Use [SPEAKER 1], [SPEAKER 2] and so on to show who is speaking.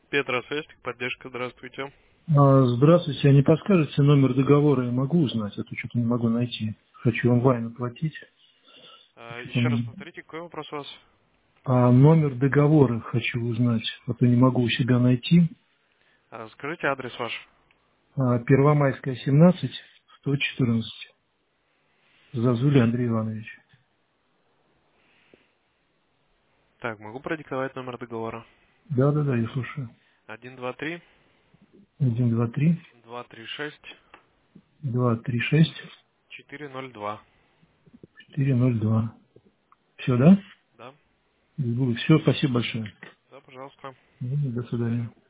[SPEAKER 1] Петра, связь, поддержка, здравствуйте.
[SPEAKER 2] Здравствуйте, а не подскажете номер договора? Я могу узнать, а то что-то не могу найти. Хочу онлайн оплатить.
[SPEAKER 1] Еще раз повторите, какой вопрос у вас?
[SPEAKER 2] Номер договора хочу узнать, а то не могу у себя найти.
[SPEAKER 1] Скажите адрес ваш.
[SPEAKER 2] Первомайская, 17, 114. Зазуля Андрей Иванович.
[SPEAKER 1] Так, могу продиктовать номер договора.
[SPEAKER 2] Да, я слушаю.
[SPEAKER 1] 123
[SPEAKER 2] 123
[SPEAKER 1] 236
[SPEAKER 2] 236
[SPEAKER 1] 402.
[SPEAKER 2] 402. Все, да?
[SPEAKER 1] Да?
[SPEAKER 2] Все, спасибо большое.
[SPEAKER 1] Да, пожалуйста.
[SPEAKER 2] До свидания.